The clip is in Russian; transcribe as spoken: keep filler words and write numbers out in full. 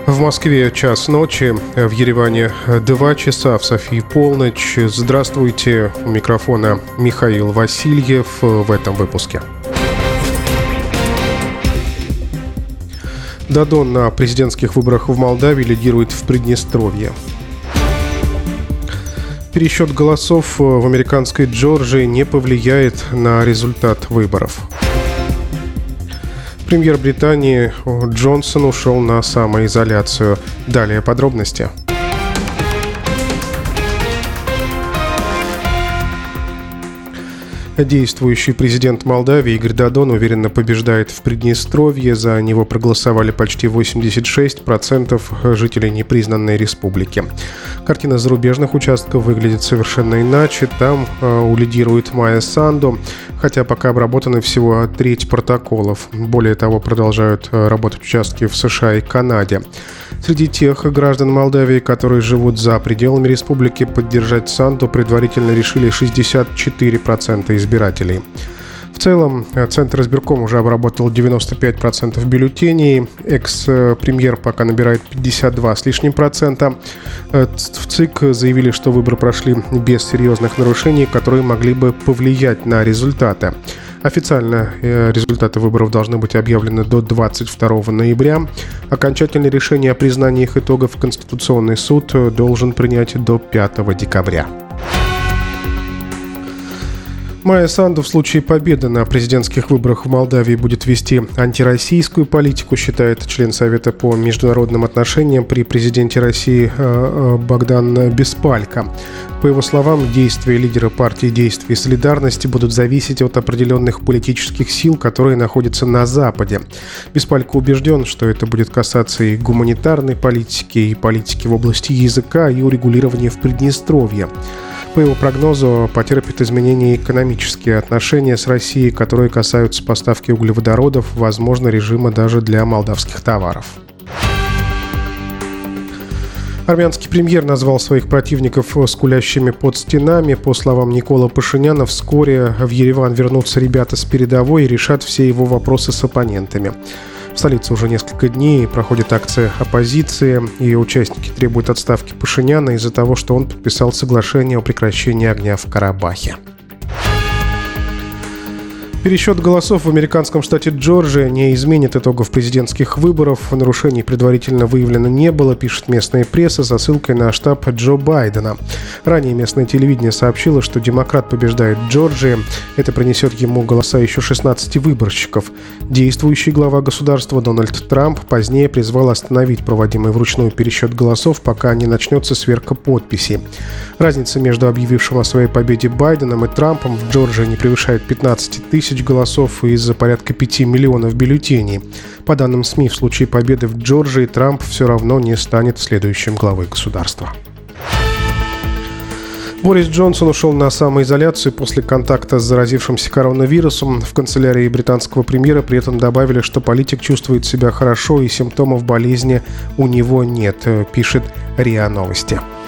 В Москве час ночи, в Ереване два часа, в Софии полночь. Здравствуйте, у микрофона Михаил Васильев в этом выпуске. Дадон на президентских выборах в Молдавии лидирует в Приднестровье. Пересчет голосов в американской Джорджии не повлияет на результат выборов. Премьер Британии Джонсон ушел на самоизоляцию. Далее подробности. Действующий президент Молдавии Игорь Дадон уверенно побеждает в Приднестровье. За него проголосовали почти восемьдесят шесть процентов жителей непризнанной республики. Картина зарубежных участков выглядит совершенно иначе. Там э, лидирует Майя Санду, хотя пока обработаны всего треть протоколов. Более того, продолжают работать участки в США и Канаде. Среди тех граждан Молдавии, которые живут за пределами республики, поддержать Санду предварительно решили шестьдесят четыре процента избирателей. В целом, Центр избирком уже обработал девяносто пять процентов бюллетеней. Экс-премьер пока набирает пятьдесят два с лишним процента. В ЦИК заявили, что выборы прошли без серьезных нарушений, которые могли бы повлиять на результаты. Официально результаты выборов должны быть объявлены до двадцать второго ноября. Окончательное решение о признании их итогов Конституционный суд должен принять до пятого декабря. Майя Санду в случае победы на президентских выборах в Молдавии будет вести антироссийскую политику, считает член Совета по международным отношениям при президенте России Богдан Беспалько. По его словам, действия лидера партии «Действия и солидарности» будут зависеть от определенных политических сил, которые находятся на Западе. Беспалько убежден, что это будет касаться и гуманитарной политики, и политики в области языка, и урегулирования в Приднестровье. По его прогнозу, потерпят изменения экономические отношения с Россией, которые касаются поставки углеводородов, возможно, режима даже для молдавских товаров. Армянский премьер назвал своих противников скулящими под стенами. По словам Никола Пашиняна, вскоре в Ереван вернутся ребята с передовой и решат все его вопросы с оппонентами. В столице уже несколько дней проходит акция оппозиции, и участники требуют отставки Пашиняна из-за того, что он подписал соглашение о прекращении огня в Карабахе. Пересчет голосов в американском штате Джорджия не изменит итогов президентских выборов. Нарушений предварительно выявлено не было, пишет местная пресса со ссылкой на штаб Джо Байдена. Ранее местное телевидение сообщило, что демократ побеждает в Джорджии. Это принесет ему голоса еще шестнадцати выборщиков. Действующий глава государства Дональд Трамп позднее призвал остановить проводимый вручную пересчет голосов, пока не начнется сверка подписей. Разница между объявившим о своей победе Байденом и Трампом в Джорджии не превышает пятнадцати тысяч голосов из-за порядка пяти миллионов бюллетеней. По данным СМИ, в случае победы в Джорджии Трамп все равно не станет следующим главой государства. Борис Джонсон ушел на самоизоляцию после контакта с заразившимся коронавирусом. В канцелярии британского премьера при этом добавили, что политик чувствует себя хорошо и симптомов болезни у него нет, пишет РИА Новости.